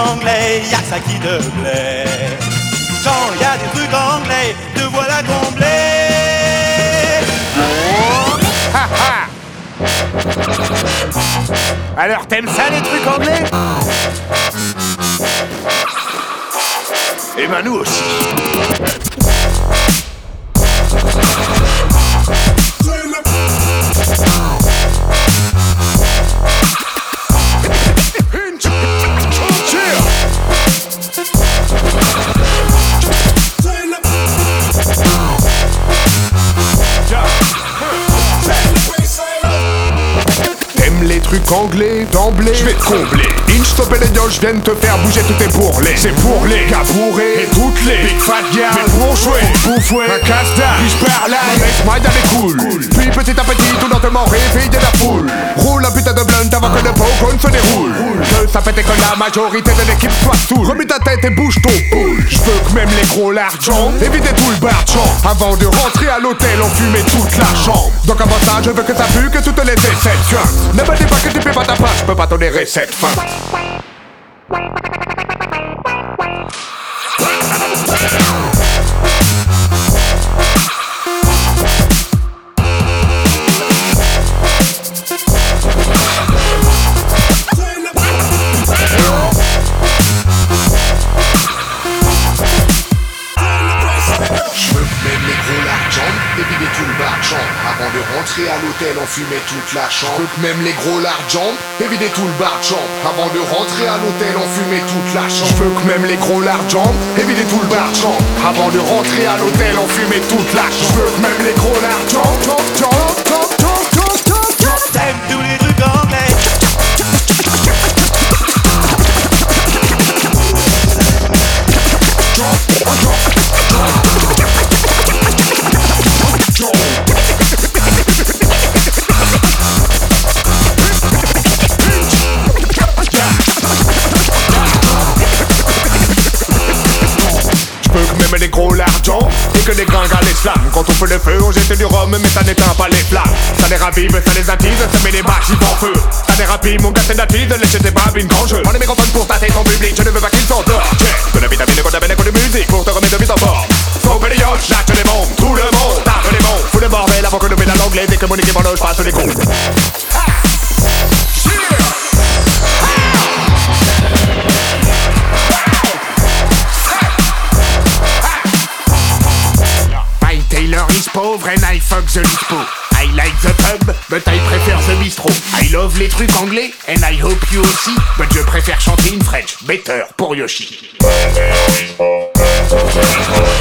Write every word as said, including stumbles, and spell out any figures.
anglais, y'a ça qui te plaît. Quand y a des trucs anglais, te voilà comblé. Ha ha. Alors t'aimes ça les trucs anglais? Et ben nous aussi. Les trucs anglais, d'emblée, je vais te combler. Inch, stop et les je viens de te faire bouger tous tes bourrelets. C'est pour les cabourrés, et toutes les big fat girls, mais pour jouer, bouffer, un casse-dalle, puis je perds là, laisse-moi y aller cool. Puis petit à petit, tout lentement réveiller la foule. Roule un putain de blunt avant que le popcorn se déroule. Que ça pète et que la majorité de l'équipe soit saoule. Remets ta tête et bouge ton poule. Je veux que même les gros l'argent, évitez tout le bar de chambre. Avant de rentrer à l'hôtel, on fumait toute la chambre. Donc avant ça, je veux que ça pue, que toutes les déceptions. Ne me dis pas que tu fais pas ta part, je peux pas te donner cette fin. Éviter tout le bar de chambre. Avant de rentrer à l'hôtel, on fumait toute la chambre. Je veux que même les gros larges éviter tout le bar de chambre. Avant de rentrer à l'hôtel, on fumait toute la chambre. Je veux que même les gros larges éviter tout le bar de chambre. Avant de rentrer à l'hôtel, on fumait toute la chambre. Je veux que même les gros larges T'aimes tous les trucs anglais. Même les gros l'argent et que les gringues à l'islam. Quand on fait le feu, on jette du rhum mais ça n'éteint pas les flammes. Ça les ravive, ça les attise, ça met les machines en feu. Ça les rapide, mon gars c'est natide, laisse tes babines quand je prends les microphones pour tâter ton public, je ne veux pas qu'ils s'endorment. Check, de la vitamine, qu'on appelle de musique pour te remettre de vite en forme. Faut les yoches, lâche les bombes, tout le monde tape les bombes. Fous le bordel avant que le pédale anglais, dès que mon équipe en loge passe les coups. Taylor is pauvre and I fuck the lispo. I like the pub, but I prefer the bistro. I love les trucs anglais, and I hope you aussi. But je préfère chanter in French, better pour Yoshi.